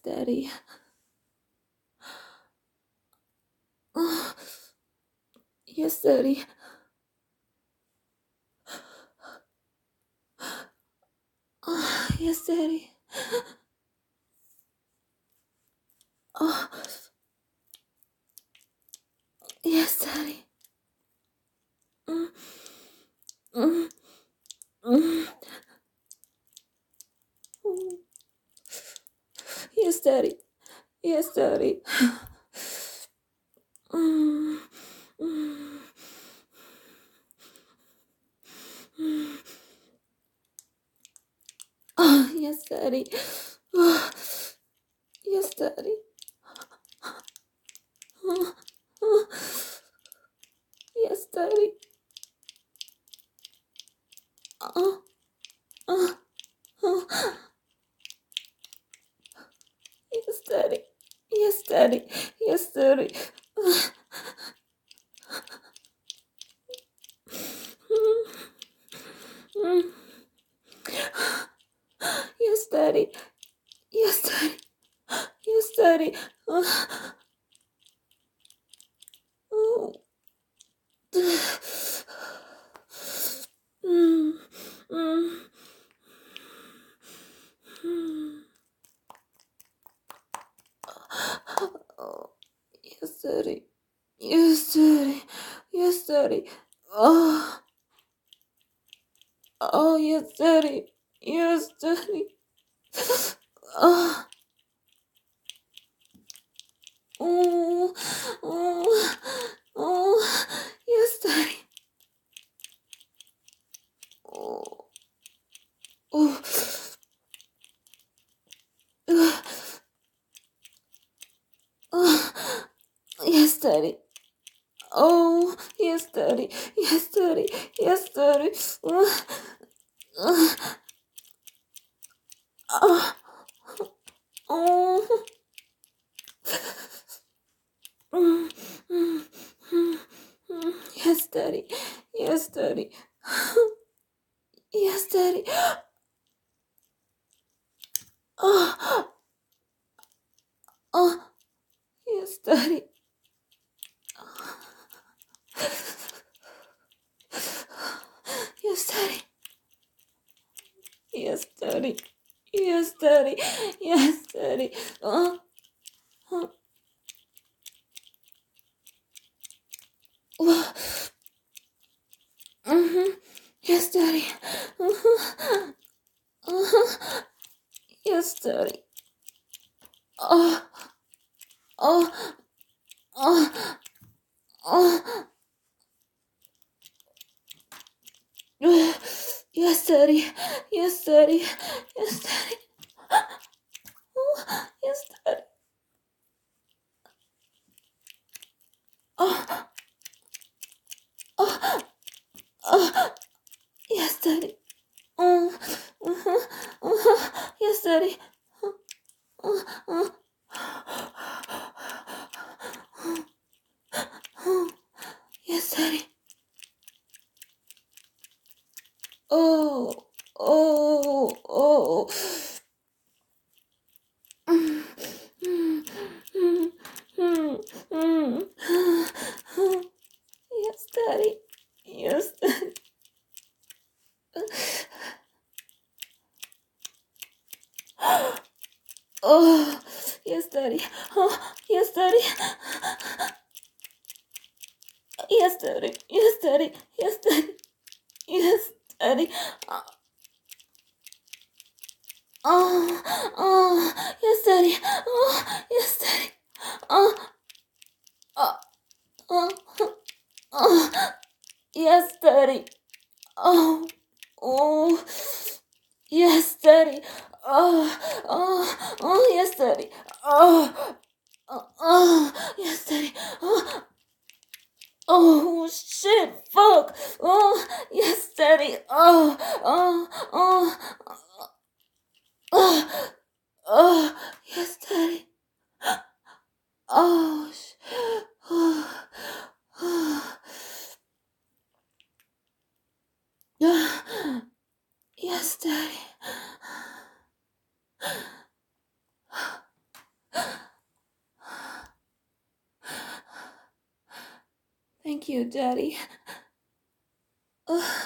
Daddy. Oh, yes, Daddy. Oh, yes, Daddy. Oh, yes, Daddy. Mm, mm, mm, mm. Yes, Daddy. Yes, Daddy. Mm, mm, mm. Oh, yes, Daddy. Oh, yes, Daddy. Oh, oh, yes, Daddy. Oh, oh, oh, yes, Daddy. Yes, Daddy. Yes, Daddy. Mm. Yes, Daddy. Yes, Daddy. Yes, Daddy. Oh. Mm, mm, mm. Oh, yes, Daddy. Yes, Daddy. Yes, Daddy. Oh, oh, yes, Daddy. Yes, Daddy. Oh, oh, oh, oh, yes, Daddy. Oh, oh, oh, yes, Daddy. Oh, yes, Daddy. Yes, Daddy. Yes, Daddy. Oh, oh, oh. Mm, mm, mm, mm. Yes, Daddy. Yes, Daddy. Yes, Daddy. Oh, oh, yes, Daddy. Yes, Daddy. Yes, Daddy. Yes, Daddy. Yes, Daddy. Oh, oh. Mm-hmm. Yes, Daddy. Uh-huh. Uh-huh. Yes, Daddy. Oh, oh, oh, oh. Yes, Daddy. Yes, Daddy. Yes, Daddy. Oh, yes, Daddy. Oh, oh, oh. Yes, Daddy. Oh, uh-huh, uh-huh. Yes, Daddy. Oh, oh, oh. Yes, Daddy. Oh, oh, oh. Mm, mm, mm, mm, mm. Yes, Daddy. Yes, Daddy. Oh, yes, Daddy. Oh, yes, Daddy. Yes, Daddy. Yes, Daddy. Yes, Daddy. Yes, Daddy. Oh, oh, yes, Daddy. Oh, yes, Daddy. Oh, oh, oh, oh, yes, Daddy. Oh, oh, yes, Daddy. Oh, oh, oh, yes, Daddy. Oh, oh, yes, Daddy. Oh, oh, shit, fuck. Oh, yes, Daddy. Oh, oh, oh, oh, oh, yes, Daddy. Oh, oh, oh. Yes, Daddy. Thank you, Daddy. Ugh.